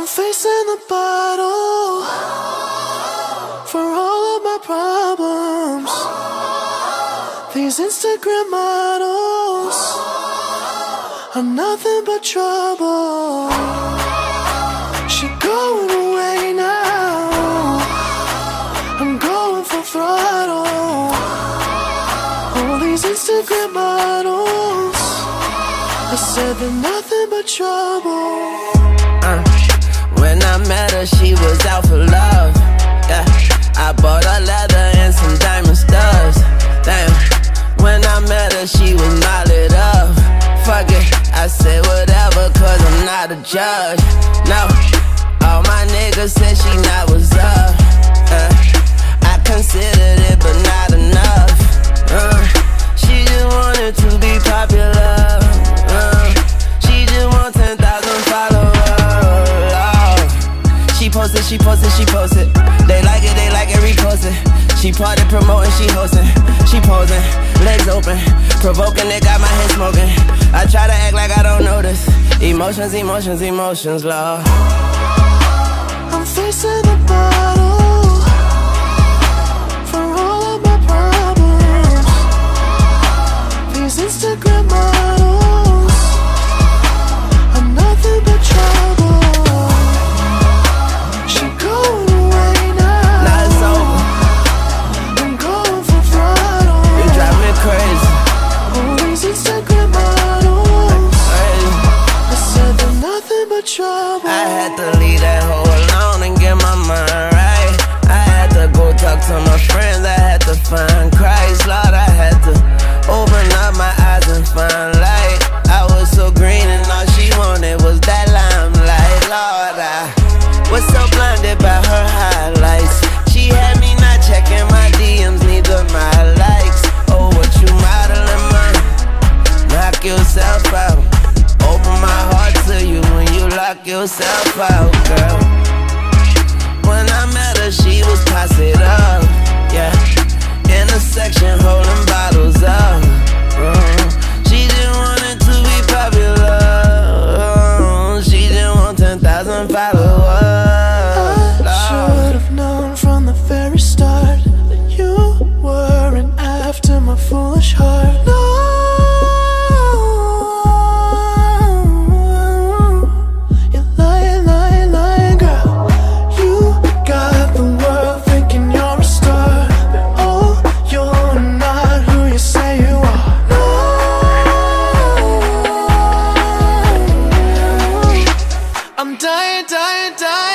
I'm facing the bottle for all of my problems. These Instagram models are nothing but trouble. She going away now, I'm going full throttle. All these Instagram models, I said they're nothing but trouble. When I met her, she was out for love. Yeah, I bought her leather and some diamond studs. Damn, when I met her, she was knotted up. Fuck it, I said whatever, cause I'm not a judge. No, all my niggas said she not what's up. I considered it, but not enough. She just wanted to be popular. She just want 10,000 followers. She posted. They like it, repost it. She party promoting, she hosting. She posing, legs open, provoking, it got my head smoking. I try to act like I don't notice. Emotions, Lord. I'm facing the bottle for all of my problems. These Instagram models are nothing but trouble. She going away now. Now it's over. I'm going for throttle. You drive me crazy. All these Instagram models, I said they're nothing but trouble. I had to leave that hoe alone and get my mind right. I had to go talk to my friends, I had to find Christ. Lord, I had to open up my eyes and find light. I was so green and all she wanted was that limelight. Lord, I was so blinded by her highlights. She had me not checking my DMs, neither my likes. Oh, what you modeling, man? Knock yourself out. Open my heart to you when you lock yourself out, girl. When I met her, she was posted up, yeah. In a section holding bottles up. She just wanted to be popular. She just want 10,000 followers. I should have known from the very start that you weren't after my foolish heart. No, you're lying, girl. You got the world thinking you're a star, but oh, you're not who you say you are. No, I'm dying.